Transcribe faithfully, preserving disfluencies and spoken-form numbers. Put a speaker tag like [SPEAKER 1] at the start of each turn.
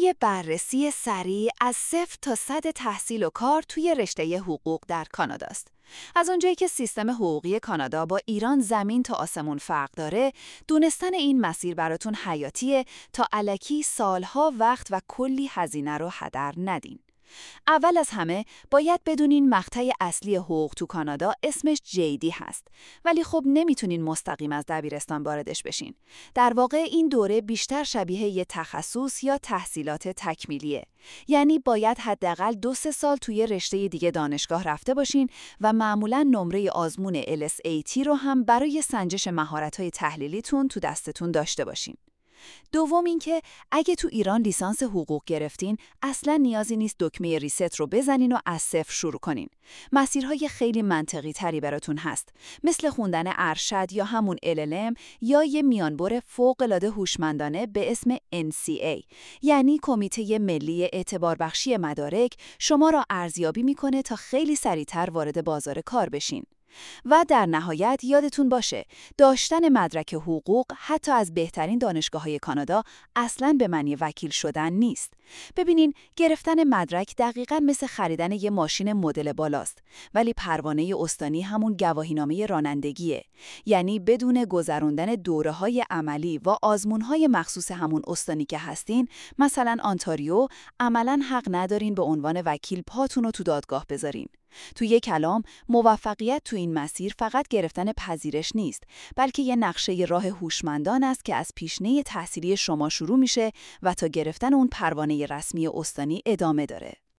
[SPEAKER 1] یه بررسی سریع از صفر تا صد تحصیل و کار توی رشته حقوق در کاناداست. از اونجایی که سیستم حقوقی کانادا با ایران زمین تا آسمون فرق داره، دونستن این مسیر براتون حیاتیه تا الکی سالها وقت و کلی هزینه رو هدر ندین. اول از همه باید بدونین مقطع اصلی حقوق تو کانادا اسمش جی دی هست، ولی خب نمیتونین مستقیم از دبیرستان واردش بشین. در واقع این دوره بیشتر شبیه یه تخصص یا تحصیلات تکمیلیه. یعنی باید حداقل دو سه سال توی رشته دیگه دانشگاه رفته باشین و معمولاً نمره آزمون ال اس ای تی رو هم برای سنجش مهارت‌های تحلیلیتون تو دستتون داشته باشین. دوم اینکه اگه تو ایران لیسانس حقوق گرفتین، اصلا نیازی نیست دکمه ریست رو بزنین و از صفر شروع کنین. مسیرهای خیلی منطقی تری براتون هست، مثل خوندن ارشد یا همون ال ال ام یا یه میانبر فوق‌العاده هوشمندانه به اسم ان سی ای، یعنی کمیته ملی اعتباربخشی مدارک، شما را ارزیابی میکنه تا خیلی سریعتر وارد بازار کار بشین. و در نهایت یادتون باشه داشتن مدرک حقوق حتی از بهترین دانشگاه‌های کانادا اصلاً به معنی وکیل شدن نیست. ببینین گرفتن مدرک دقیقاً مثل خریدن یه ماشین مدل بالاست، ولی پروانه استانی همون گواهینامه رانندگیه. یعنی بدون گذراندن دوره‌های عملی و آزمون‌های مخصوص همون استانی که هستین، مثلا آنتاریو، عملاً حق ندارین به عنوان وکیل پاتون رو تو دادگاه بذارین. تو یک کلام، موفقیت تو این مسیر فقط گرفتن پذیرش نیست، بلکه یه نقشه راه هوشمندان است که از پیشینه تحصیلی شما شروع میشه و تا گرفتن اون پروانه رسمی استانی ادامه داره.